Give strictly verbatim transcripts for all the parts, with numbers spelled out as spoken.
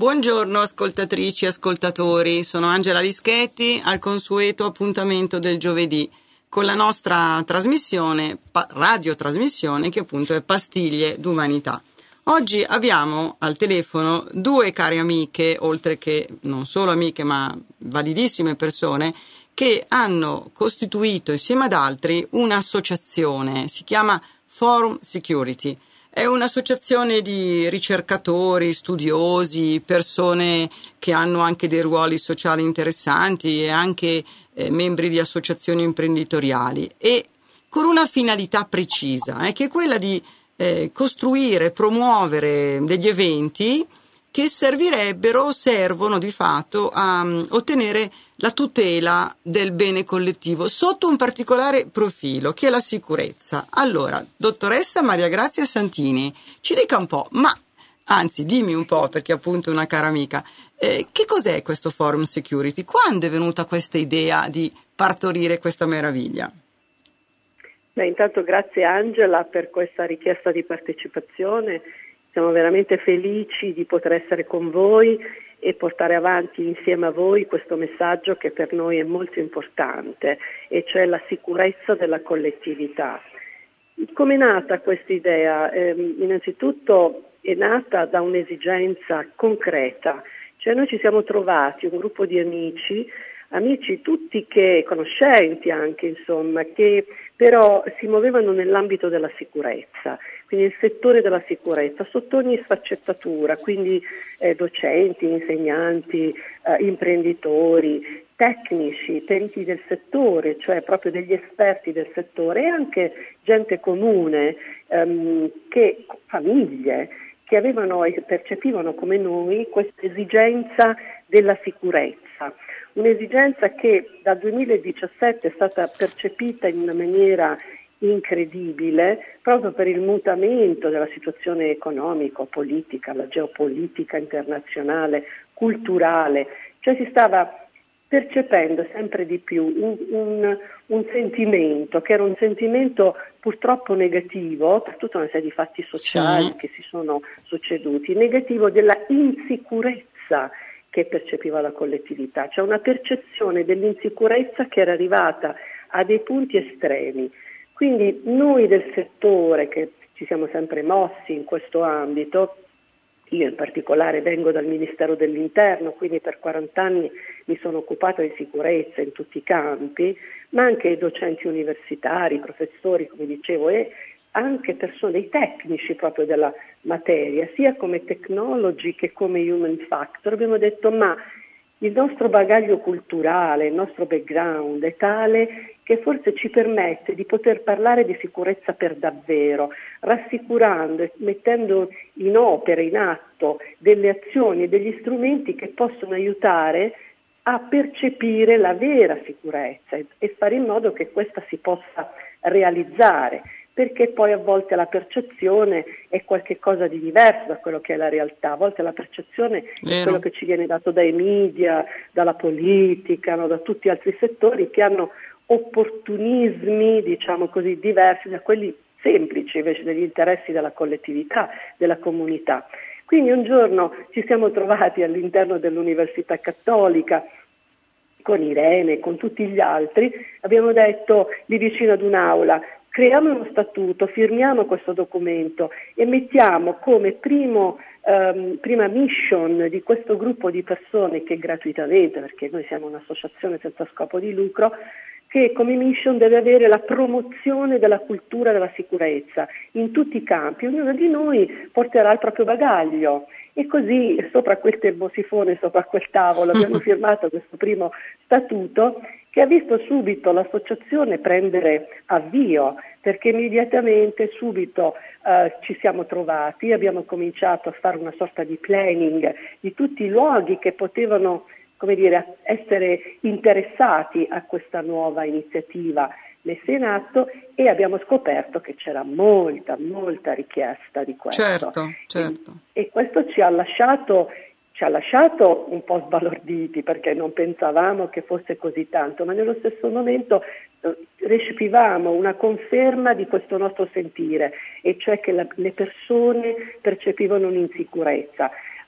Buongiorno ascoltatrici e ascoltatori, sono Angela Lischetti al consueto appuntamento del giovedì con la nostra trasmissione, pa- radiotrasmissione che appunto è Pastiglie d'Umanità. Oggi abbiamo al telefono due care amiche, oltre che non solo amiche ma validissime persone, che hanno costituito insieme ad altri un'associazione, si chiama Forum Security. È un'associazione di ricercatori, studiosi, persone che hanno anche dei ruoli sociali interessanti e anche eh, membri di associazioni imprenditoriali e con una finalità precisa, eh, che è quella di eh, costruire, promuovere degli eventi che servirebbero, servono di fatto a um, ottenere la tutela del bene collettivo sotto un particolare profilo che è la sicurezza. Allora, dottoressa Maria Grazia Santini, ci dica un po', ma anzi dimmi un po', perché appunto è una cara amica, eh, che cos'è questo Forum Security? Quando è venuta questa idea di partorire questa meraviglia? Beh, intanto grazie Angela per questa richiesta di partecipazione. Siamo veramente felici di poter essere con voi e portare avanti insieme a voi questo messaggio che per noi è molto importante, e cioè la sicurezza della collettività. Come è nata questa idea? Eh, innanzitutto è nata da un'esigenza concreta, cioè noi ci siamo trovati, un gruppo di amici, amici tutti che, conoscenti anche insomma, che però si muovevano nell'ambito della sicurezza, quindi il settore della sicurezza sotto ogni sfaccettatura, quindi eh, docenti, insegnanti, eh, imprenditori, tecnici, periti del settore, cioè proprio degli esperti del settore, e anche gente comune, ehm, che, famiglie, che avevano e percepivano come noi questa esigenza della sicurezza. Un'esigenza che dal duemiladiciassette è stata percepita in una maniera incredibile proprio per il mutamento della situazione economico-politica, la geopolitica internazionale, culturale, cioè si stava percependo sempre di più un, un, un sentimento che era un sentimento purtroppo negativo per tutta una serie di fatti sociali sì. che si sono succeduti, negativo della insicurezza che percepiva la collettività, cioè una percezione dell'insicurezza che era arrivata a dei punti estremi. Quindi noi del settore che ci siamo sempre mossi in questo ambito, io in particolare vengo dal Ministero dell'Interno, quindi per quaranta anni mi sono occupata di sicurezza in tutti i campi, ma anche docenti universitari, professori, come dicevo, e anche persone, dei tecnici proprio della materia, sia come technology che come human factor. Abbiamo detto ma il nostro bagaglio culturale, il nostro background è tale che forse ci permette di poter parlare di sicurezza per davvero, rassicurando e mettendo in opera, in atto delle azioni e degli strumenti che possono aiutare a percepire la vera sicurezza e fare in modo che questa si possa realizzare, perché poi a volte la percezione è qualcosa di diverso da quello che è la realtà, a volte la percezione Vero. È quello che ci viene dato dai media, dalla politica, no, da tutti gli altri settori che hanno opportunismi, diciamo così, diversi da quelli semplici invece degli interessi della collettività, della comunità. Quindi un giorno ci siamo trovati all'interno dell'Università Cattolica con Irene, con tutti gli altri, abbiamo detto lì vicino ad un'aula: creiamo uno statuto, firmiamo questo documento e mettiamo come primo, ehm, prima mission di questo gruppo di persone che gratuitamente, perché noi siamo un'associazione senza scopo di lucro, che come mission deve avere la promozione della cultura della sicurezza in tutti i campi. Ognuno di noi porterà il proprio bagaglio e così sopra quel termosifone, sopra quel tavolo abbiamo firmato questo primo statuto che ha visto subito l'associazione prendere avvio, perché immediatamente subito eh, ci siamo trovati, abbiamo cominciato a fare una sorta di planning di tutti i luoghi che potevano, come dire, essere interessati a questa nuova iniziativa messa in atto, e abbiamo scoperto che c'era molta, molta richiesta di questo. Certo, certo. E, e questo ci ha lasciato ci ha lasciato un po' sbalorditi, perché non pensavamo che fosse così tanto, ma nello stesso momento eh, recepivamo una conferma di questo nostro sentire, e cioè che la, le persone percepivano un'insicurezza.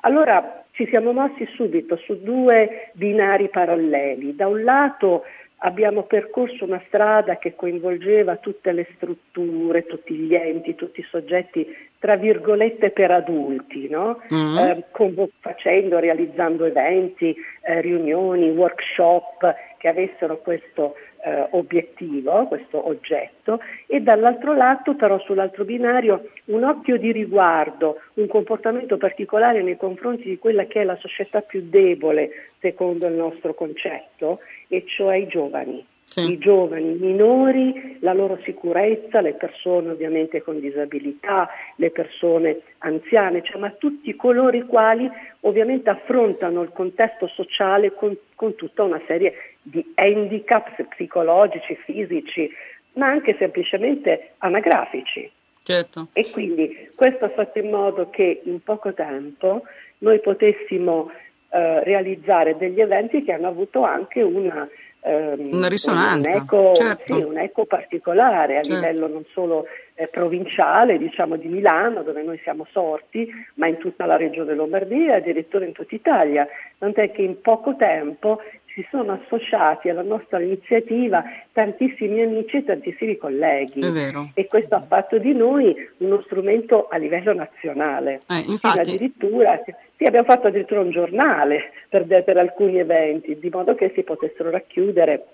Allora ci siamo mossi subito su due binari paralleli. Da un lato abbiamo percorso una strada che coinvolgeva tutte le strutture, tutti gli enti, tutti i soggetti, tra virgolette, per adulti, no? Mm-hmm. eh, convo- facendo, realizzando eventi, eh, riunioni, workshop che avessero questo eh, obiettivo, questo oggetto, e dall'altro lato, però sull'altro binario, un occhio di riguardo, un comportamento particolare nei confronti di quella che è la società più debole, secondo il nostro concetto, e cioè i giovani. Sì. I giovani, i minori, la loro sicurezza, le persone ovviamente con disabilità, le persone anziane, cioè, ma tutti coloro i quali ovviamente affrontano il contesto sociale con, con tutta una serie di handicap psicologici, fisici, ma anche semplicemente anagrafici. Certo. E quindi questo ha fatto in modo che in poco tempo noi potessimo eh, realizzare degli eventi che hanno avuto anche una una risonanza, un eco, certo. sì, un eco particolare a certo. livello non solo eh, provinciale, diciamo di Milano, dove noi siamo sorti, ma in tutta la regione Lombardia e addirittura in tutta Italia, tant'è che in poco tempo si sono associati alla nostra iniziativa tantissimi amici e tantissimi colleghi. È vero. E questo ha fatto di noi uno strumento a livello nazionale. Eh, infatti... addirittura, sì, abbiamo fatto addirittura un giornale per, per alcuni eventi, di modo che si potessero racchiudere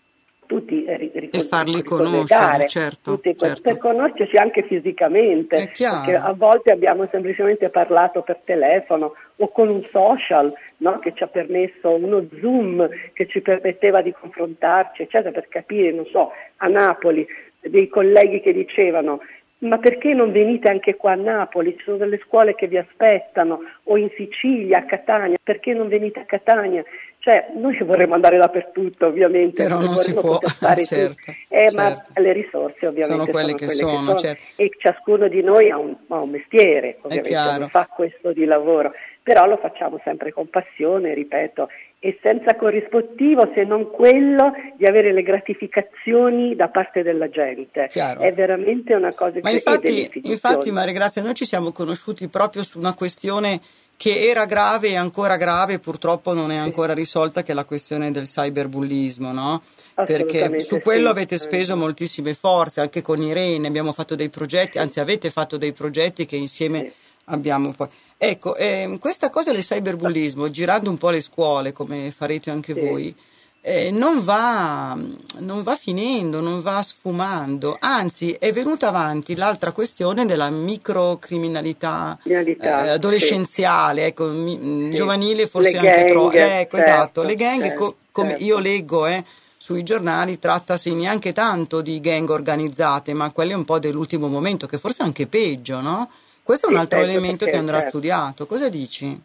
tutti eh, ric- e farli conoscere, certo, tutti, certo. per conoscerci anche fisicamente, È chiaro. Perché a volte abbiamo semplicemente parlato per telefono o con un social, no, che ci ha permesso, uno Zoom che ci permetteva di confrontarci, eccetera, per capire, non so, a Napoli dei colleghi che dicevano: ma perché non venite anche qua a Napoli? Ci sono delle scuole che vi aspettano, o in Sicilia, a Catania, perché non venite a Catania? Cioè, noi vorremmo andare dappertutto, ovviamente, però non si può, fare certo, eh, certo. Ma le risorse ovviamente sono quelle, sono che, quelle sono, che sono, certo. E ciascuno di noi ha un, ha un mestiere, ovviamente, non fa questo di lavoro, però lo facciamo sempre con passione, ripeto, e senza corrispettivo se non quello di avere le gratificazioni da parte della gente. Chiaro. È veramente una cosa Ma che infatti, infatti Maria Grazia, noi ci siamo conosciuti proprio su una questione che era grave e ancora grave, purtroppo non è ancora risolta, che è la questione del cyberbullismo, no? Perché su quello sì. avete speso moltissime forze, anche con Irene abbiamo fatto dei progetti, anzi avete fatto dei progetti che insieme sì. abbiamo poi. Ecco, eh, questa cosa del cyberbullismo, girando un po' le scuole, come farete anche sì. voi, eh, non va, non va finendo, non va sfumando, anzi è venuta avanti l'altra questione della microcriminalità eh, adolescenziale, sì. ecco, mi, sì. giovanile forse le anche troppo, gang, ecco, certo, esatto, le gang certo, co- come certo. io leggo eh, sui giornali, trattasi neanche tanto di gang organizzate, ma quelle un po' dell'ultimo momento, che forse è anche peggio, no? Questo è un altro sì, elemento perché, che andrà certo. studiato, cosa dici?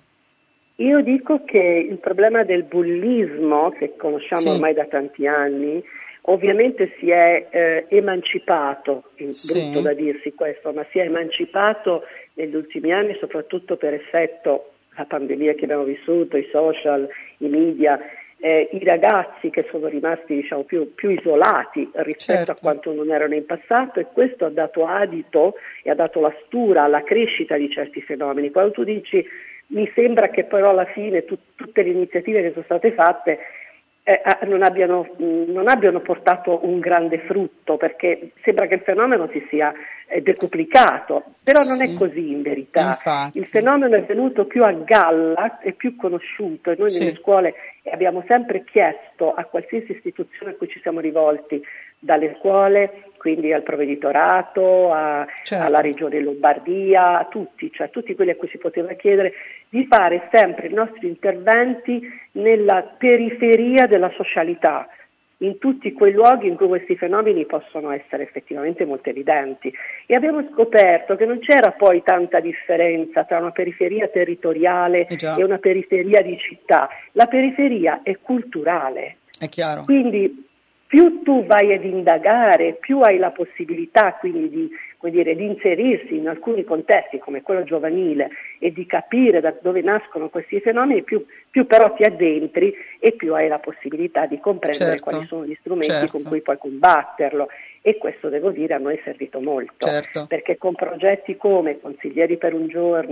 Io dico che il problema del bullismo, che conosciamo sì. ormai da tanti anni, ovviamente si è eh, emancipato, è sì. brutto da dirsi questo, ma si è emancipato negli ultimi anni soprattutto per effetto la pandemia che abbiamo vissuto, i social, i media, eh, i ragazzi che sono rimasti diciamo più, più isolati rispetto certo. a quanto non erano in passato, e questo ha dato adito e ha dato la stura alla crescita di certi fenomeni. Quando tu dici mi sembra che però alla fine tu, tutte le iniziative che sono state fatte eh, non, abbiano, non abbiano portato un grande frutto, perché sembra che il fenomeno si sia eh, decuplicato, però non sì. è così in verità. Infatti. Il fenomeno è venuto più a galla, è più conosciuto, e noi sì. nelle scuole abbiamo sempre chiesto a qualsiasi istituzione a cui ci siamo rivolti, dalle scuole, quindi al provveditorato, a, certo. alla regione Lombardia, a tutti, cioè tutti quelli a cui si poteva chiedere di fare sempre i nostri interventi nella periferia della socialità, in tutti quei luoghi in cui questi fenomeni possono essere effettivamente molto evidenti. E abbiamo scoperto che non c'era poi tanta differenza tra una periferia territoriale eh e una periferia di città. La periferia è culturale. È chiaro. Quindi più tu vai ad indagare, più hai la possibilità quindi di, come dire, di inserirsi in alcuni contesti come quello giovanile e di capire da dove nascono questi fenomeni, più, più però ti addentri e più hai la possibilità di comprendere certo. quali sono gli strumenti certo. con cui puoi combatterlo. E questo, devo dire, a noi è servito molto, certo. perché con progetti come Consiglieri per un giorno,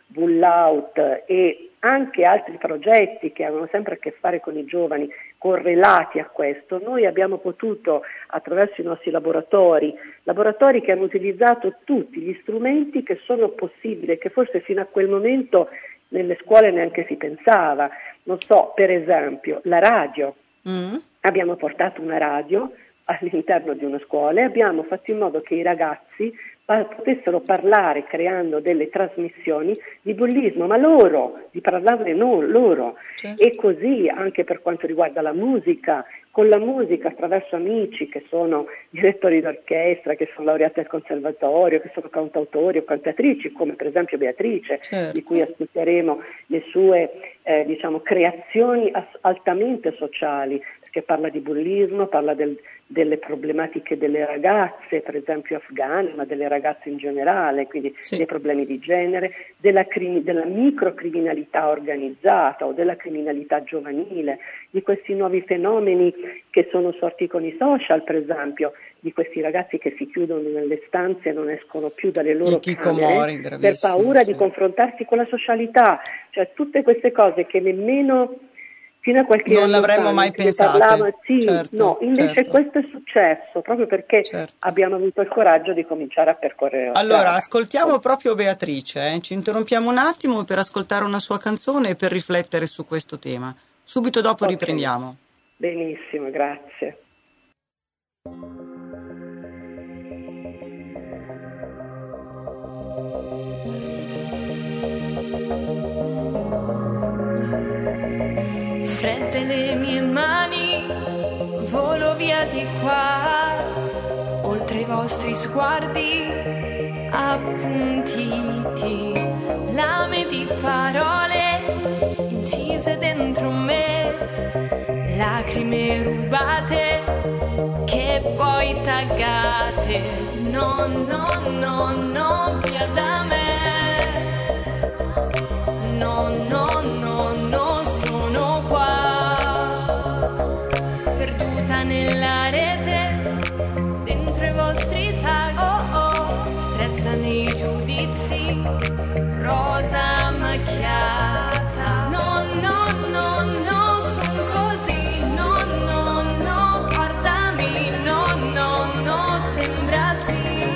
Bull Out e anche altri progetti che avevano sempre a che fare con i giovani correlati a questo, noi abbiamo potuto, attraverso i nostri laboratori, laboratori che hanno utilizzato tutti gli strumenti che sono possibili, che forse fino a quel momento nelle scuole neanche si pensava. Non so, per esempio, la radio. Mm. Abbiamo portato una radio all'interno di una scuola e abbiamo fatto in modo che i ragazzi potessero parlare creando delle trasmissioni di bullismo, ma loro, di parlarne non loro. Certo. E così anche per quanto riguarda la musica, con la musica attraverso amici che sono direttori d'orchestra, che sono laureati al conservatorio, che sono cantautori o cantatrici, come per esempio Beatrice, certo. di cui ascolteremo le sue eh, diciamo creazioni as- altamente sociali, che parla di bullismo, parla del, delle problematiche delle ragazze, per esempio afghane, ma delle ragazze in generale, quindi sì. dei problemi di genere, della, crim- della microcriminalità organizzata o della criminalità giovanile, di questi nuovi fenomeni che sono sorti con i social, per esempio, di questi ragazzi che si chiudono nelle stanze e non escono più dalle loro camere per paura sì. di confrontarsi con la socialità, cioè tutte queste cose che nemmeno fino a qualche non anno l'avremmo fa, mai pensato. Parlava, sì, certo, no, invece certo. questo è successo proprio perché certo. abbiamo avuto il coraggio di cominciare a percorrere la Allora, strada. ascoltiamo proprio Beatrice, eh? Ci interrompiamo un attimo per ascoltare una sua canzone e per riflettere su questo tema. Subito dopo okay. riprendiamo. Benissimo, grazie. Fredde le mie mani, volo via di qua, oltre i vostri sguardi appuntiti, lame di parole incise dentro me, lacrime rubate che poi taggate, no, no, no, no, via da me, no, no, no, no, sono qua, perduta nella rete, dentro i vostri tag, oh oh, stretta nei giudizi, rosa macchiata, no, no, no, no, son così, no, no, no, guardami, no, no, no, sembra sì.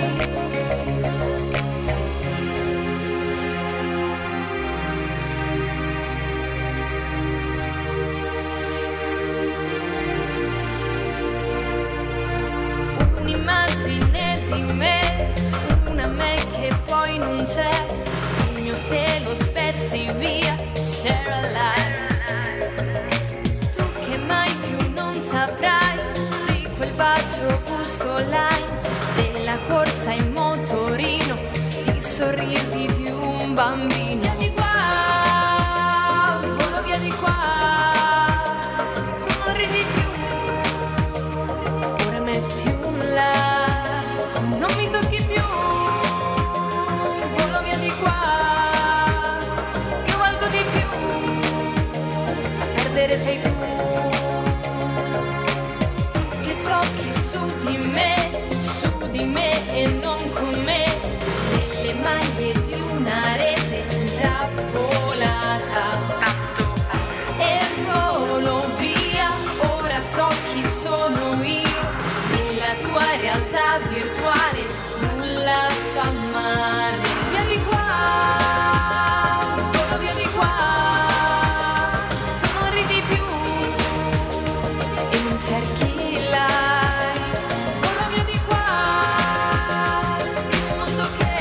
Un'immagine di me, una me che poi non c'è, il mio stelo spezzi via, share a life. Tu che mai più non saprai di quel bacio gusto line, della corsa in motorino, di sorrisi di un bambino. Via di qua, volo via di qua, tu non ridi più, ora metti un like, non mi tocchi più, volo via di qua, io valgo di più, a perdere sei tu, che giochi su di me, su di me e non con me, nelle maglie di una rete intrappolata, e volo via, ora so chi sono io, nella tua realtà virtuale nulla fa male. Via di qua, volo via di qua, tu non ridi più e non cerchi life, volo via di qua, il mondo che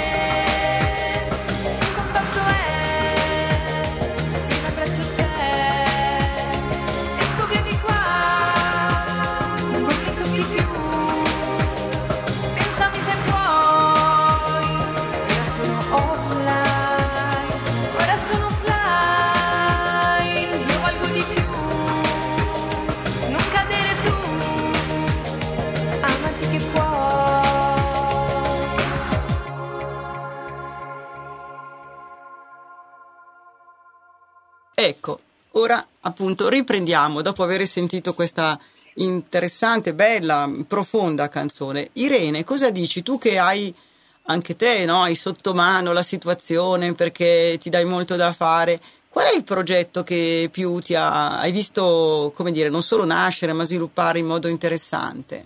un contatto è, sì un abbraccio c'è, esco via di qua, non mi tocchi più, pensami se puoi, ora sono offline, ora sono offline, io valgo di più, non cadere tu, amati che puoi. Ecco, ora appunto riprendiamo dopo aver sentito questa interessante, bella, profonda canzone. Irene, cosa dici tu che hai anche te, no? Hai sotto mano la situazione perché ti dai molto da fare. Qual è il progetto che più ti ha, hai visto, come dire, non solo nascere ma sviluppare in modo interessante?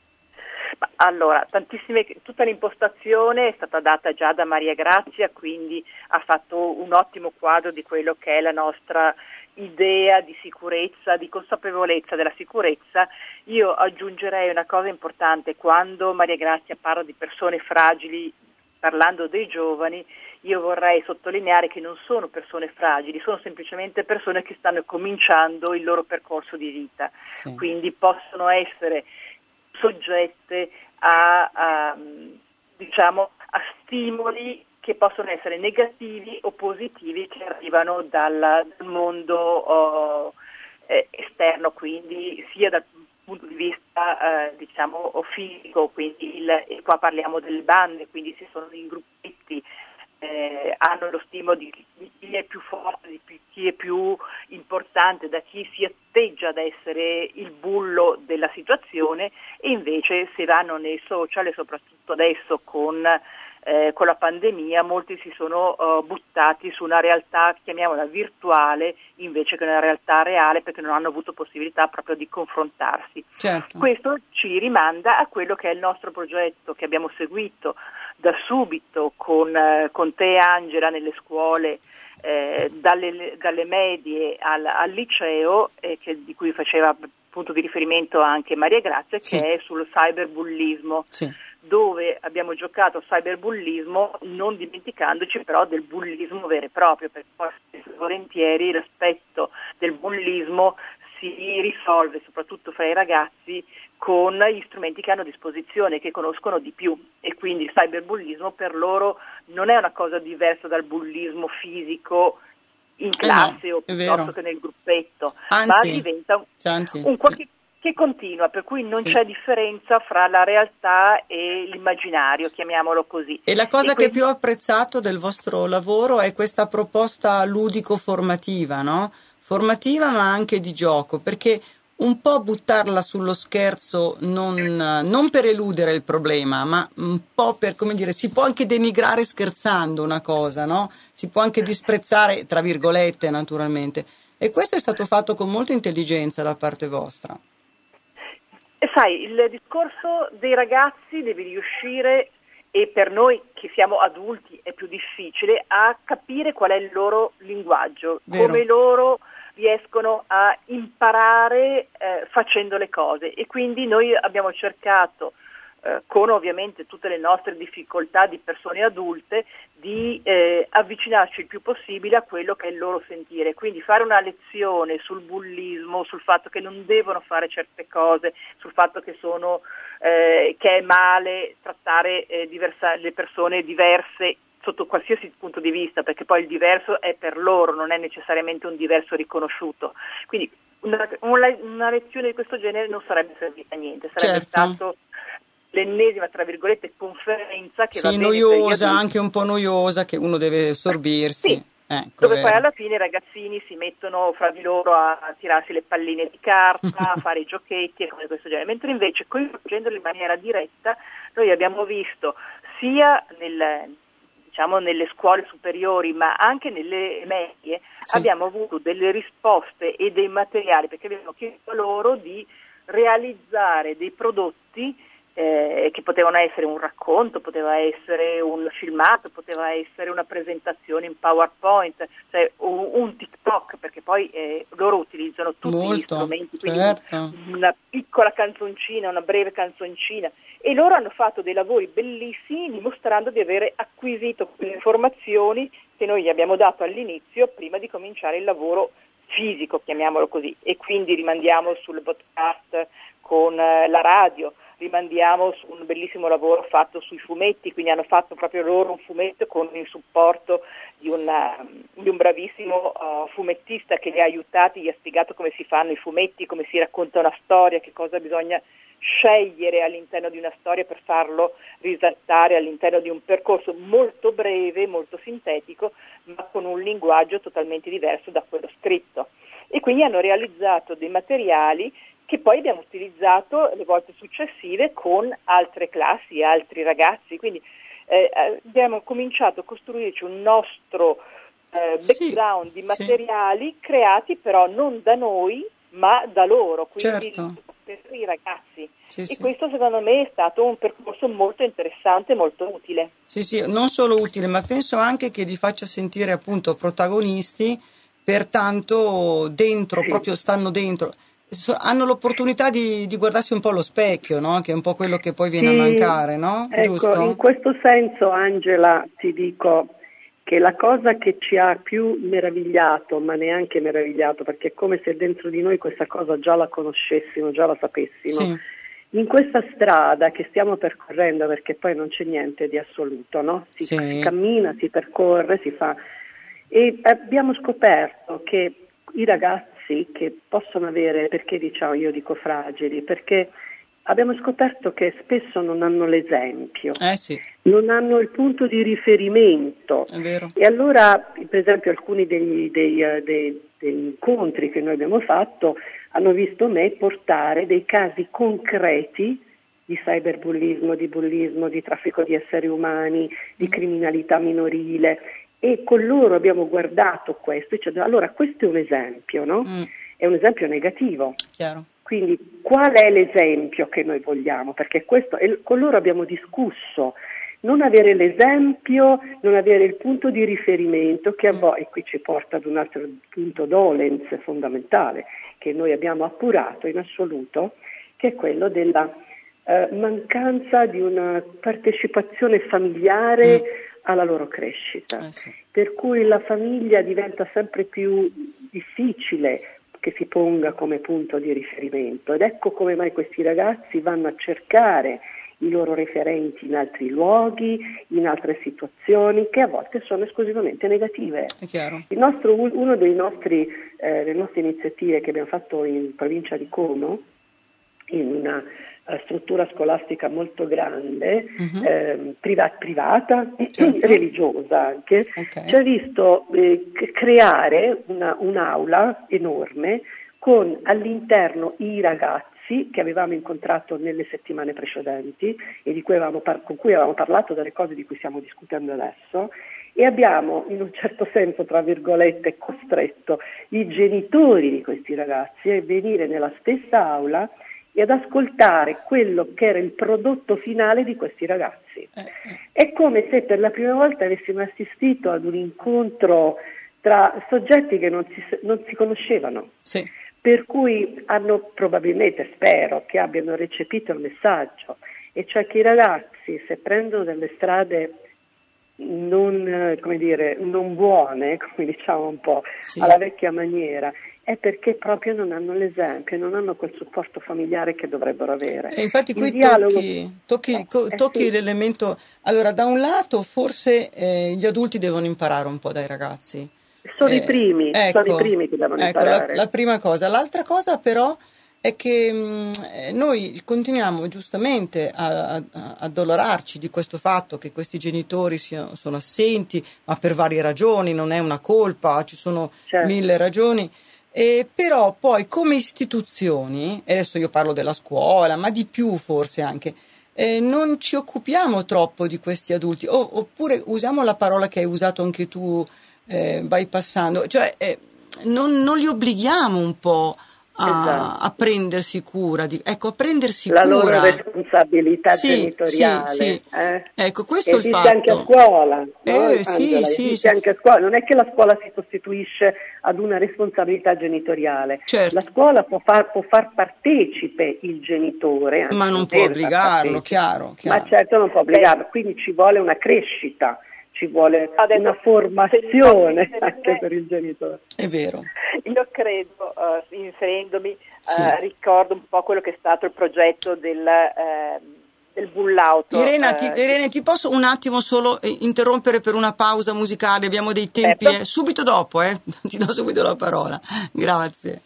Allora, tantissime, tutta l'impostazione è stata data già da Maria Grazia, quindi ha fatto un ottimo quadro di quello che è la nostra idea di sicurezza, di consapevolezza della sicurezza. Io aggiungerei una cosa importante: quando Maria Grazia parla di persone fragili, parlando dei giovani, io vorrei sottolineare che non sono persone fragili, sono semplicemente persone che stanno cominciando il loro percorso di vita, sì. Quindi possono essere soggette a, a diciamo a stimoli che possono essere negativi o positivi che arrivano dal, dal mondo oh, eh, esterno, quindi sia dal punto di vista eh, diciamo fisico, quindi il, e qua parliamo delle bande, quindi se sono in gruppetti eh, hanno lo stimolo di chi è più forte, di chi è più importante, da chi si atteggia ad essere il bullo della situazione, e invece se vanno nei social, e soprattutto adesso con Eh, con la pandemia, molti si sono uh, buttati su una realtà, chiamiamola virtuale, invece che una realtà reale, perché non hanno avuto possibilità proprio di confrontarsi. Certo. Questo ci rimanda a quello che è il nostro progetto che abbiamo seguito da subito con, uh, con te Angela nelle scuole, eh, dalle, dalle medie al, al liceo, eh, che, di cui faceva punto di riferimento anche Maria Grazia, sì. che è sullo cyberbullismo. Sì. Dove abbiamo giocato cyberbullismo, non dimenticandoci però del bullismo vero e proprio, perché poi volentieri l'aspetto del bullismo si risolve soprattutto fra i ragazzi con gli strumenti che hanno a disposizione, che conoscono di più, e quindi il cyberbullismo per loro non è una cosa diversa dal bullismo fisico in classe, eh no, o piuttosto che nel gruppetto, anzi, ma diventa un, anzi, un qualche sì. che continua, per cui non sì. c'è differenza fra la realtà e l'immaginario, chiamiamolo così. E la cosa e che quindi... più ho apprezzato del vostro lavoro è questa proposta ludico-formativa, no? Formativa ma anche di gioco, perché un po' buttarla sullo scherzo non, non per eludere il problema, ma un po' per, come dire, si può anche denigrare scherzando una cosa, no? Si può anche disprezzare, tra virgolette, naturalmente. E questo è stato fatto con molta intelligenza da parte vostra. E sai, il discorso dei ragazzi deve riuscire, e per noi che siamo adulti è più difficile, a capire qual è il loro linguaggio, Vero. come loro riescono a imparare eh, facendo le cose, e quindi noi abbiamo cercato, eh, con ovviamente tutte le nostre difficoltà di persone adulte, di eh, avvicinarci il più possibile a quello che è il loro sentire, quindi fare una lezione sul bullismo, sul fatto che non devono fare certe cose, sul fatto che sono eh, che è male trattare eh, diversa, le persone diverse sotto qualsiasi punto di vista, perché poi il diverso è per loro, non è necessariamente un diverso riconosciuto. Quindi una, una, una lezione di questo genere non sarebbe servita a niente, sarebbe certo. stato l'ennesima, tra virgolette, conferenza che sì, va bene noiosa, anche un po' noiosa, che uno deve sorbirsi. Sì. Ecco, dove vero. poi alla fine i ragazzini si mettono fra di loro a, a tirarsi le palline di carta, a fare i giochetti e cose di questo genere, mentre invece coinvolgendoli in maniera diretta noi abbiamo visto sia nel diciamo nelle scuole superiori ma anche nelle medie, sì. abbiamo avuto delle risposte e dei materiali, perché abbiamo chiesto loro di realizzare dei prodotti eh, che potevano essere un racconto, poteva essere un filmato, poteva essere una presentazione in PowerPoint, cioè un, un TikTok, perché poi eh, loro utilizzano tutti Molto, gli strumenti, quindi certo. una piccola canzoncina, una breve canzoncina, e loro hanno fatto dei lavori bellissimi dimostrando di avere acquisito quelle informazioni che noi gli abbiamo dato all'inizio prima di cominciare il lavoro fisico, chiamiamolo così, e quindi rimandiamo sul podcast con eh, la radio, rimandiamo su un bellissimo lavoro fatto sui fumetti, quindi hanno fatto proprio loro un fumetto con il supporto di, una, di un bravissimo uh, fumettista che li ha aiutati, gli ha spiegato come si fanno i fumetti, come si racconta una storia, che cosa bisogna scegliere all'interno di una storia per farlo risaltare all'interno di un percorso molto breve, molto sintetico, ma con un linguaggio totalmente diverso da quello scritto. E quindi hanno realizzato dei materiali che poi abbiamo utilizzato le volte successive con altre classi, altri ragazzi, quindi eh, abbiamo cominciato a costruirci un nostro eh, background sì, di materiali sì. creati però non da noi ma da loro, quindi certo. per i ragazzi. Sì, e sì. questo secondo me è stato un percorso molto interessante, molto utile. Sì, sì, non solo utile, ma penso anche che li faccia sentire appunto protagonisti, pertanto dentro, sì. proprio stanno dentro, so, hanno l'opportunità di, di guardarsi un po' allo specchio, no? Che è un po' quello che poi viene sì. a mancare, no? Ecco, Giusto? In questo senso, Angela, ti dico che la cosa che ci ha più meravigliato, ma neanche meravigliato, perché è come se dentro di noi questa cosa già la conoscessimo, già la sapessimo, sì. in questa strada che stiamo percorrendo, perché poi non c'è niente di assoluto, no? Si, sì. si cammina, si percorre, si fa, e abbiamo scoperto che i ragazzi che possono avere, perché diciamo io dico fragili, perché abbiamo scoperto che spesso non hanno l'esempio, eh sì. non hanno il punto di riferimento. È vero. E allora, per esempio, alcuni degli, dei, dei, degli incontri che noi abbiamo fatto hanno visto me portare dei casi concreti di cyberbullismo, di bullismo, di traffico di esseri umani, di criminalità minorile, e con loro abbiamo guardato questo e cioè, allora questo è un esempio, no? Mm. È un esempio negativo. Chiaro. Quindi qual è l'esempio che noi vogliamo? Perché questo, e con loro abbiamo discusso, non avere l'esempio, non avere il punto di riferimento che a voi, e qui ci porta ad un altro punto dolens fondamentale che noi abbiamo appurato in assoluto, che è quello della eh, mancanza di una partecipazione familiare mm. alla loro crescita, eh sì. per cui la famiglia diventa sempre più difficile che si ponga come punto di riferimento, ed ecco come mai questi ragazzi vanno a cercare i loro referenti in altri luoghi, in altre situazioni che a volte sono esclusivamente negative. È chiaro. Il nostro, uno dei nostri, eh, delle nostre iniziative che abbiamo fatto in provincia di Como, in una uh, struttura scolastica molto grande, uh-huh. eh, priva- privata, certo. religiosa anche, okay. ci ha visto eh, creare una, un'aula enorme con all'interno i ragazzi che avevamo incontrato nelle settimane precedenti e di cui avevamo par- con cui avevamo parlato delle cose di cui stiamo discutendo adesso, e abbiamo in un certo senso, tra virgolette, costretto i genitori di questi ragazzi a venire nella stessa aula e ad ascoltare quello che era il prodotto finale di questi ragazzi. È come se per la prima volta avessimo assistito ad un incontro tra soggetti che non si, non si conoscevano, sì. per cui hanno probabilmente, spero, che abbiano recepito il messaggio, e cioè che i ragazzi, se prendono delle strade non, come dire, non buone, come diciamo un po' sì. alla vecchia maniera, è perché proprio non hanno l'esempio, non hanno quel supporto familiare che dovrebbero avere. E infatti qui dialogo... tocchi, tocchi, eh, tocchi sì. l'elemento. Allora, da un lato forse eh, gli adulti devono imparare un po' dai ragazzi. Sono eh, i primi, ecco, sono i primi che devono ecco, imparare. La, la prima cosa. L'altra cosa però è che mh, noi continuiamo giustamente a, a, a addolorarci di questo fatto che questi genitori siano, sono assenti, ma per varie ragioni, non è una colpa, ci sono certo. mille ragioni. Eh, però poi come istituzioni, e adesso io parlo della scuola, ma di più forse anche, eh, non ci occupiamo troppo di questi adulti, o, oppure usiamo la parola che hai usato anche tu eh, bypassando, cioè eh, non, non li obblighiamo un po' a, esatto. a prendersi cura, di, ecco, a prendersi la cura. La loro responsabilità sì, genitoriale. Sì, sì. Eh? Ecco, questo è il esiste fatto. anche a scuola, no? Eh, Angela, sì, esiste sì, anche a scuola. Non è che la scuola si sostituisce ad una responsabilità genitoriale. Certo. La scuola può far, può far partecipe il genitore, anzi, ma non può obbligarlo, chiaro, chiaro. Ma certo non può obbligarlo, quindi ci vuole una crescita. Ci vuole una formazione anche per il genitore. È vero. Io credo, uh, inserendomi, sì. uh, ricordo un po' quello che è stato il progetto del, uh, del bullauto. Irene, uh, ti, Irene, ti posso un attimo solo interrompere per una pausa musicale? Abbiamo dei tempi, certo. eh, subito dopo, eh? Ti do subito la parola. Grazie.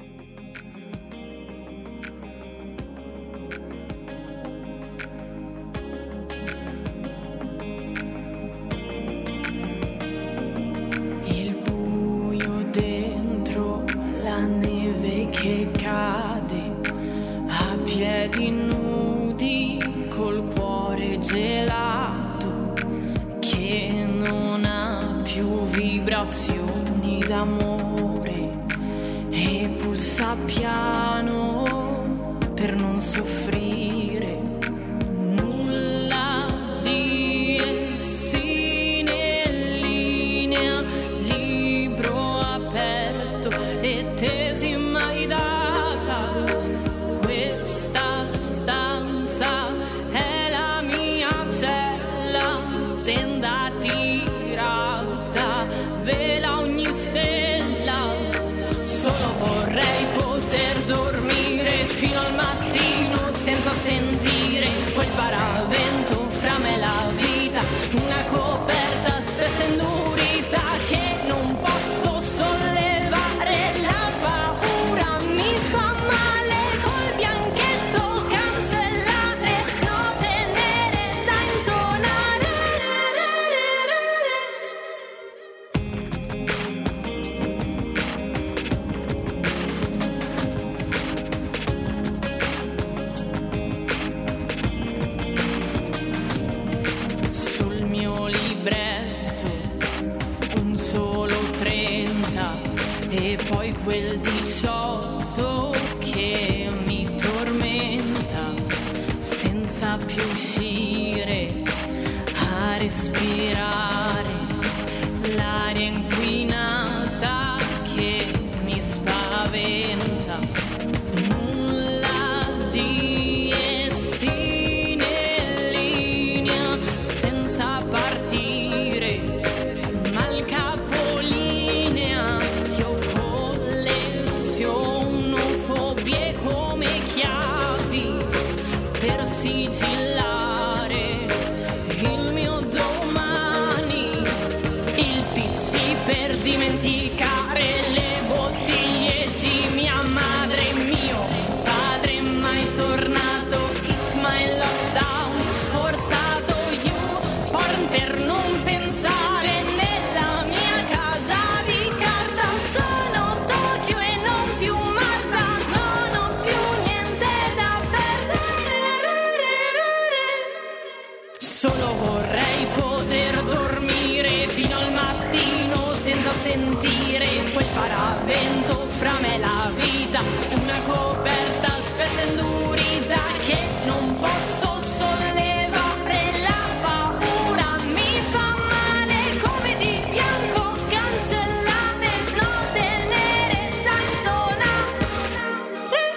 Che cade a piedi nudi col cuore gelato, piano per non soffrire, nulla di essi in linea, libro aperto e tesi mai data. Questa stanza è la mia cella, tenda tirata, vela ogni stella. Solo vorrei poter dormire fino al mattino senza sentire quel paravento fra me e la vita, una coperta spessa indurita che non posso sollevare. La paura mi fa male col bianchetto cancellate, note nere da intonare. Sul mio libretto un solo trenta e poi quel diciotto che mi tormenta, senza più uscire a respirare l'aria inquinata che mi spaventa. Nulla di essi in linea senza partire, ma il capolinea io colleziono fobie come chiavi per sigillare il mio domani, il P C per dimenticare le bottiglie di mia madre, mio padre mai tornato, it's my lockdown forzato, you porn per non pensare nella mia casa di carta. Sono Tokyo e non più Marta, non ho più niente da perdere. Solo vorrei poter dormire fino al mattino senza sentire quel paravento fra me e la vita, una coperta spessa indurita che non posso sollevare. La paura mi fa male come di bianco cancellate, note nere da intonare.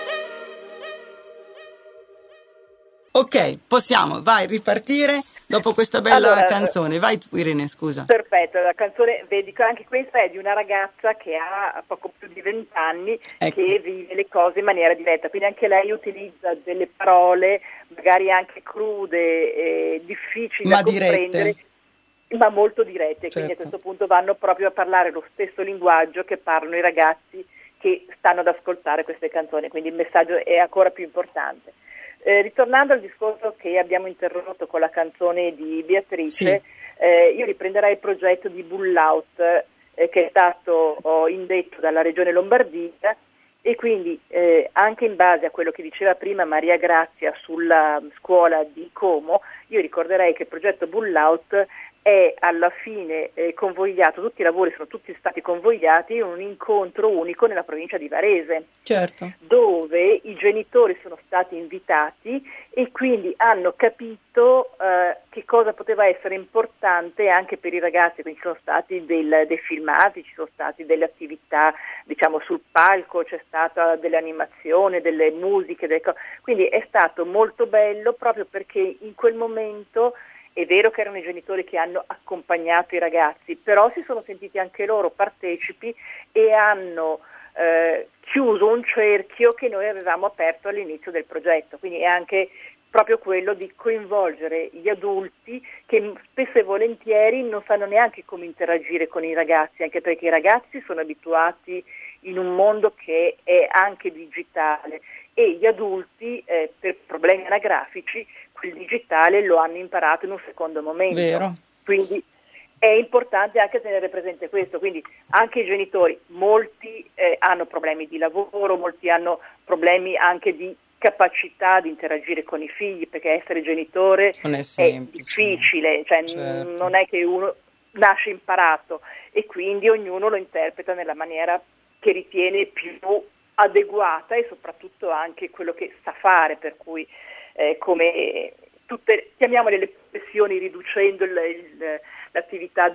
Ok, possiamo, vai, ripartire dopo questa bella Allora, canzone. Vai tu, Irene, scusa. Perfetto, la canzone, vedi, anche questa è di una ragazza che ha poco più di vent'anni, Ecco. che vive le cose in maniera diretta, quindi anche lei utilizza delle parole magari anche crude e difficili Ma da comprendere, dirette. ma molto dirette, quindi a Certo. questo punto vanno proprio a parlare lo stesso linguaggio che parlano i ragazzi che stanno ad ascoltare queste canzoni, quindi il messaggio è ancora più importante. Eh, ritornando al discorso che abbiamo interrotto con la canzone di Beatrice, Sì. eh, io riprenderei il progetto di Bullout eh, che è stato oh, indetto dalla Regione Lombardia, e quindi eh, anche in base a quello che diceva prima Maria Grazia sulla scuola di Como, io ricorderei che il progetto Bullout è alla fine eh, convogliato, tutti i lavori sono tutti stati convogliati in un incontro unico nella provincia di Varese, Certo. dove i genitori sono stati invitati e quindi hanno capito eh, che cosa poteva essere importante anche per i ragazzi, quindi ci sono stati del, dei filmati, ci sono stati delle attività diciamo sul palco, c'è stata dell'animazione, delle musiche, delle co- quindi è stato molto bello proprio perché in quel momento è vero che erano i genitori che hanno accompagnato i ragazzi, però si sono sentiti anche loro partecipi e hanno eh, chiuso un cerchio che noi avevamo aperto all'inizio del progetto, quindi è anche proprio quello di coinvolgere gli adulti che spesso e volentieri non sanno neanche come interagire con i ragazzi, anche perché i ragazzi sono abituati in un mondo che è anche digitale e gli adulti eh, per problemi anagrafici quel digitale lo hanno imparato in un secondo momento. Vero. Quindi è importante anche tenere presente questo, quindi anche i genitori, molti eh, hanno problemi di lavoro, molti hanno problemi anche di capacità di interagire con i figli, perché essere genitore Non è è semplice. difficile, cioè Certo. non è che uno nasce imparato e quindi ognuno lo interpreta nella maniera che ritiene più adeguata e soprattutto anche quello che sa fare, per cui eh, come tutte, chiamiamole le professioni riducendo il, il, l'attività,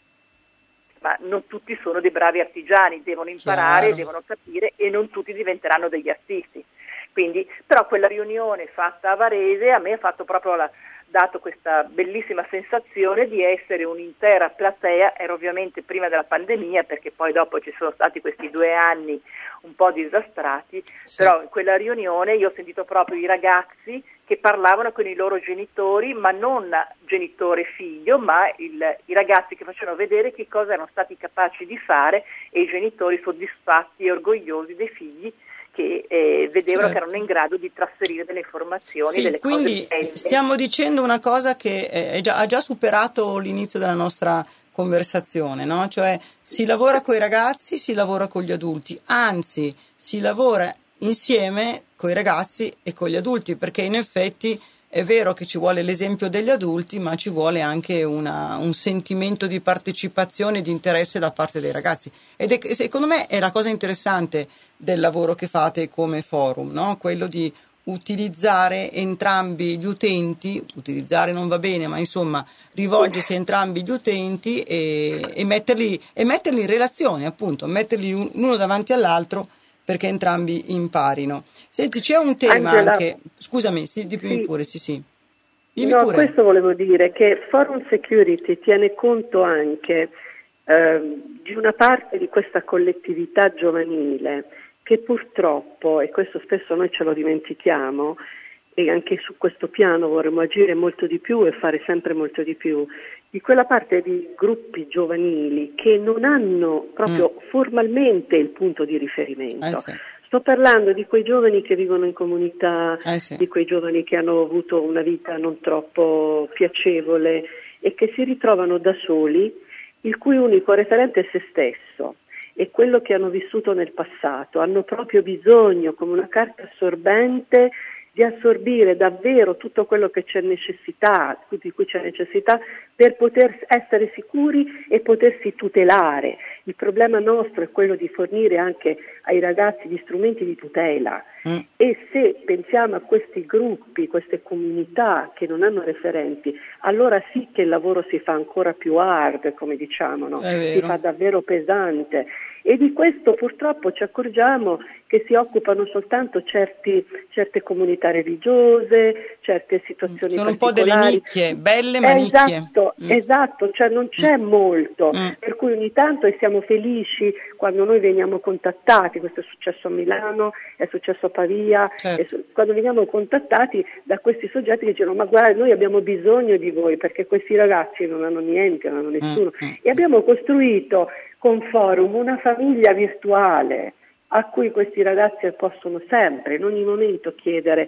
ma non tutti sono dei bravi artigiani, devono imparare, Chiaro. devono capire e non tutti diventeranno degli artisti. Quindi, però quella riunione fatta a Varese a me ha fatto proprio la, dato questa bellissima sensazione di essere un'intera platea. Era ovviamente prima della pandemia, perché poi dopo ci sono stati questi due anni un po' disastrati, sì. Però in quella riunione io ho sentito proprio i ragazzi che parlavano con i loro genitori, ma non genitore e figlio, ma il, i ragazzi che facevano vedere che cosa erano stati capaci di fare e i genitori soddisfatti e orgogliosi dei figli che eh, vedevano certo. che erano in grado di trasferire delle informazioni, sì, delle quindi cose belle. Stiamo dicendo una cosa che è già, ha già superato l'inizio della nostra conversazione, no? Cioè si lavora con i ragazzi, si lavora con gli adulti, anzi si lavora insieme con i ragazzi e con gli adulti, perché in effetti è vero che ci vuole l'esempio degli adulti, ma ci vuole anche una, un sentimento di partecipazione e di interesse da parte dei ragazzi. Ed è, secondo me è la cosa interessante del lavoro che fate come forum, no? Quello di utilizzare entrambi gli utenti, utilizzare non va bene, ma insomma rivolgersi a entrambi gli utenti e, e, metterli, e metterli in relazione, appunto, metterli l'uno davanti all'altro, perché entrambi imparino. Senti, c'è un tema Angela, anche, scusami, sì, dimmi sì. pure, sì sì. Dimmi no, pure. Questo volevo dire, che Forum Security tiene conto anche eh, di una parte di questa collettività giovanile che purtroppo, e questo spesso noi ce lo dimentichiamo, e anche su questo piano vorremmo agire molto di più e fare sempre molto di più, di quella parte di gruppi giovanili che non hanno proprio mm. formalmente il punto di riferimento. Eh sì. Sto parlando di quei giovani che vivono in comunità, eh sì. di quei giovani che hanno avuto una vita non troppo piacevole e che si ritrovano da soli, il cui unico referente è se stesso e quello che hanno vissuto nel passato. Hanno proprio bisogno, come una carta assorbente, di assorbire davvero tutto quello che c'è necessità, di cui c'è necessità per poter essere sicuri e potersi tutelare. Il problema nostro è quello di fornire anche ai ragazzi gli strumenti di tutela mm. e se pensiamo a questi gruppi, queste comunità che non hanno referenti, allora sì che il lavoro si fa ancora più hard, come diciamo, no? Si fa davvero pesante. E di questo purtroppo ci accorgiamo che si occupano soltanto certi, certe comunità religiose, certe situazioni sono particolari. Un po' delle nicchie, belle ma nicchie. Esatto, mm. esatto, cioè non c'è mm. molto, mm. per cui ogni tanto e siamo felici quando noi veniamo contattati, questo è successo a Milano, è successo a Pavia, certo. su- quando veniamo contattati da questi soggetti che dicono ma guarda noi abbiamo bisogno di voi perché questi ragazzi non hanno niente, non hanno nessuno mm. e abbiamo costruito con Forum una famiglia virtuale a cui questi ragazzi possono sempre, in ogni momento chiedere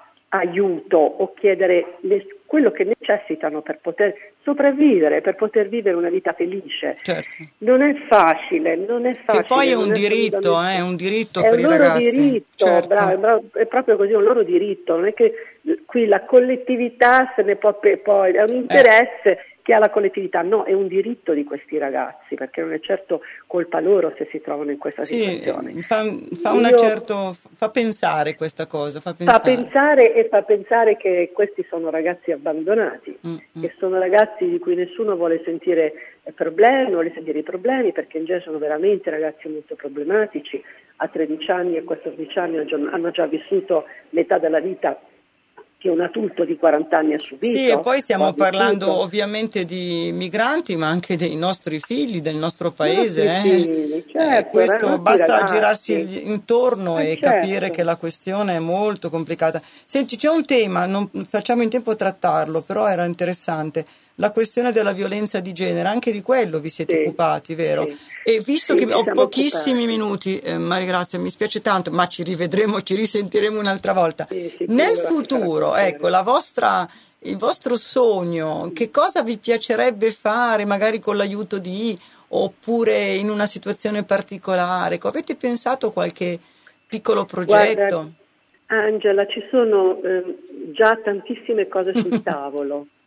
aiuto o chiedere le, quello che necessitano per poter sopravvivere, per poter vivere una vita felice. Certo. Non è facile, non è facile. Che poi è un è diritto, è un diritto è per un i ragazzi. È un loro diritto, certo. bravo, bravo, è proprio così, è un loro diritto, non è che qui la collettività se ne può poi, è un interesse eh. che ha la collettività, no, è un diritto di questi ragazzi, perché non è certo colpa loro se si trovano in questa sì, situazione. Fa, fa, una Io, certo, fa pensare questa cosa, fa pensare. fa pensare e fa pensare che questi sono ragazzi abbandonati, mm-hmm. che sono ragazzi di cui nessuno vuole sentire problemi, vuole sentire i problemi, perché in genere sono veramente ragazzi molto problematici, a tredici anni e quattordici anni hanno già vissuto l'età della vita che un adulto di quaranta anni ha subito. Sì, e poi stiamo parlando ovviamente di migranti, ma anche dei nostri figli, del nostro paese. Eh. Figli, certo, eh, questo basta ragazzi. girarsi intorno eh, e certo. capire che la questione è molto complicata. Senti, c'è un tema, non facciamo in tempo a trattarlo, però era interessante. La questione della violenza di genere, anche di quello vi siete sì, occupati, vero? Sì. E visto sì, che ho pochissimi occupati. minuti, eh, Maria Grazia, mi spiace tanto, ma ci rivedremo, ci risentiremo un'altra volta. Sì, sì, Nel futuro, ecco, la vostra, il vostro sogno, sì. che cosa vi piacerebbe fare, magari con l'aiuto di, oppure in una situazione particolare? Avete pensato a qualche piccolo progetto? Guarda, Angela, ci sono eh, già tantissime cose sul tavolo.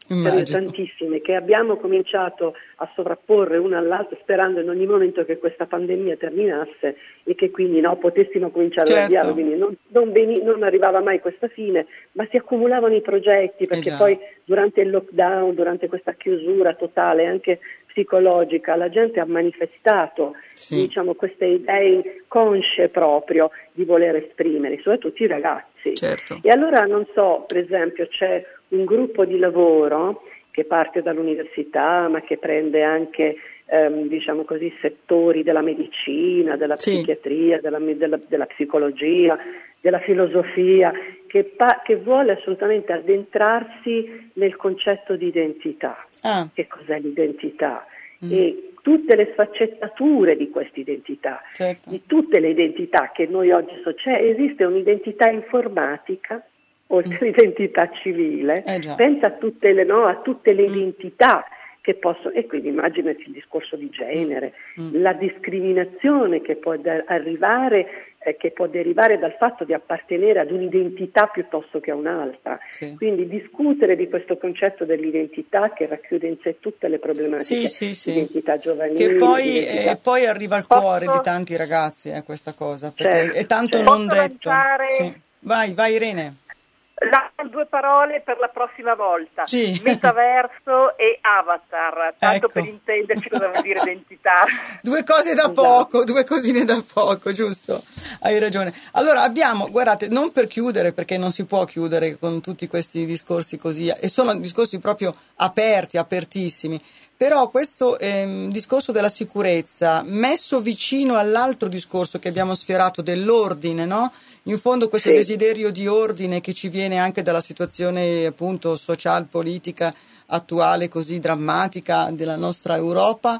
Immagino. Tantissime, che abbiamo cominciato a sovrapporre una all'altra sperando in ogni momento che questa pandemia terminasse e che quindi no, potessimo cominciare certo. a avviare, quindi non, non, veni, non arrivava mai questa fine, ma si accumulavano i progetti perché eh poi durante il lockdown, durante questa chiusura totale anche psicologica, la gente ha manifestato sì. diciamo, queste idee consce proprio di voler esprimere, soprattutto i ragazzi. Certo. E allora non so, per esempio c'è un gruppo di lavoro che parte dall'università ma che prende anche ehm, diciamo così settori della medicina, della sì. psichiatria, della, della, della psicologia, della filosofia, che, pa- che vuole assolutamente addentrarsi nel concetto di identità. Ah. Che cos'è l'identità? Mm. E tutte le sfaccettature di questa identità, certo. di tutte le identità che noi oggi so, c'è, esiste un'identità informatica oltre all'identità civile, eh pensa a tutte le, no, a tutte le mm. identità che possono, e quindi immaginati il discorso di genere, mm. la discriminazione che può da, arrivare, eh, che può derivare dal fatto di appartenere ad un'identità piuttosto che a un'altra. Sì. Quindi discutere di questo concetto dell'identità che racchiude in sé tutte le problematiche, sì, sì, sì. identità giovanile, che poi, identità... eh, poi arriva al Posso... cuore di tanti ragazzi eh, questa cosa, perché certo, è tanto certo. non Posso detto. lanciare... Sì. Vai, vai Irene. La, due parole per la prossima volta, sì. metaverso e avatar, tanto ecco. per intenderci cosa vuol dire identità. Due cose da poco, due cosine da poco, giusto? Hai ragione. Allora abbiamo, guardate, non per chiudere, perché non si può chiudere con tutti questi discorsi così, e sono discorsi proprio aperti, apertissimi, però questo ehm, discorso della sicurezza, messo vicino all'altro discorso che abbiamo sfiorato dell'ordine, no? In fondo questo sì. desiderio di ordine che ci viene anche dalla situazione appunto social, politica attuale così drammatica della nostra Europa,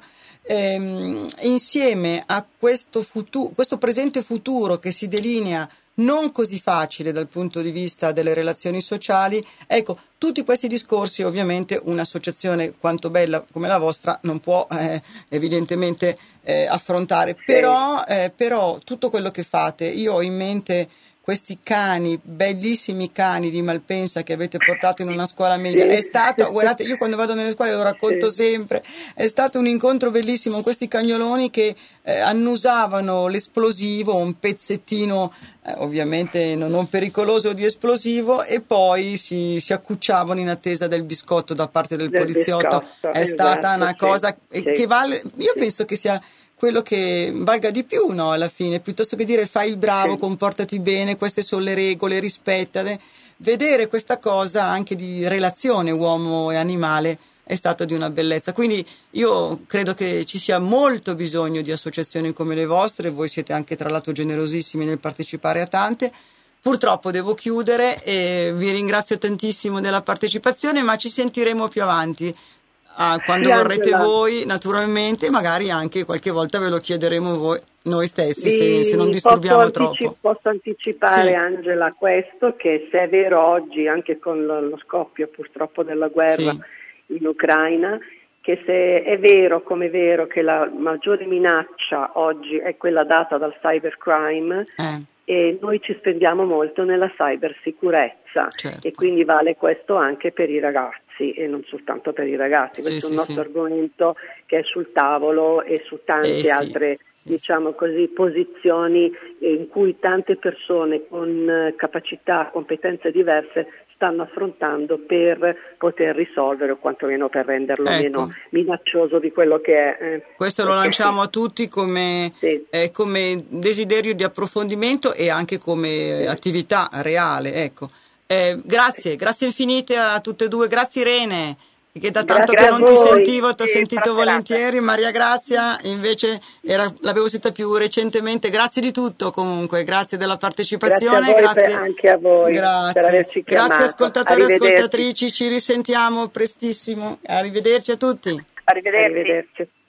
ehm, insieme a questo futuro, questo presente futuro che si delinea non così facile dal punto di vista delle relazioni sociali, ecco, tutti questi discorsi ovviamente un'associazione quanto bella come la vostra non può eh, evidentemente eh, affrontare, sì. però, eh, però tutto quello che fate, io ho in mente questi cani, bellissimi cani di Malpensa che avete portato in una scuola media, sì. è stato, guardate, io quando vado nelle scuole lo racconto sì. sempre, è stato un incontro bellissimo, questi cagnoloni che eh, annusavano l'esplosivo, un pezzettino eh, ovviamente non, non pericoloso di esplosivo, e poi si, si accucciavano in attesa del biscotto da parte del, del poliziotto, biscotto, è stata esatto, una sì. cosa sì. che vale, io sì. penso che sia quello che valga di più, no, alla fine, piuttosto che dire fai il bravo, sì. comportati bene, queste sono le regole, rispettale. Vedere questa cosa anche di relazione uomo e animale è stato di una bellezza, quindi io credo che ci sia molto bisogno di associazioni come le vostre, voi siete anche tra l'altro generosissimi nel partecipare a tante. Purtroppo devo chiudere e vi ringrazio tantissimo della partecipazione, ma ci sentiremo più avanti. Ah, quando sì, vorrete Angela. voi, naturalmente, magari anche qualche volta ve lo chiederemo voi, noi stessi, Vi se, se non disturbiamo posso troppo. Anticip- posso anticipare, sì. Angela, questo, che se è vero oggi, anche con lo, lo scoppio purtroppo della guerra sì. in Ucraina, che se è vero come è vero che la maggiore minaccia oggi è quella data dal cybercrime, Eh. e noi ci spendiamo molto nella cybersicurezza, Certo. e quindi vale questo anche per i ragazzi e non soltanto per i ragazzi. Questo sì, è un sì, nostro sì. argomento che è sul tavolo e su tante eh, sì. altre sì, diciamo così posizioni in cui tante persone con capacità, competenze diverse stanno affrontando per poter risolvere o quantomeno per renderlo ecco. meno minaccioso di quello che è. Eh. Questo lo lanciamo a tutti come, sì. eh, come desiderio di approfondimento e anche come sì. attività reale, ecco. Eh, grazie, grazie infinite a tutte e due, grazie Irene, che da tanto grazie che non ti sentivo, ti ho sì, sentito volentieri. Maria Grazia invece era, l'avevo sentita più recentemente. Grazie di tutto comunque, grazie della partecipazione, grazie, a voi grazie per, anche a voi grazie. per averci chiamato. Grazie ascoltatori e Arrivederci. ascoltatrici, ci risentiamo prestissimo, arrivederci a tutti. Arrivederci. Arrivederci.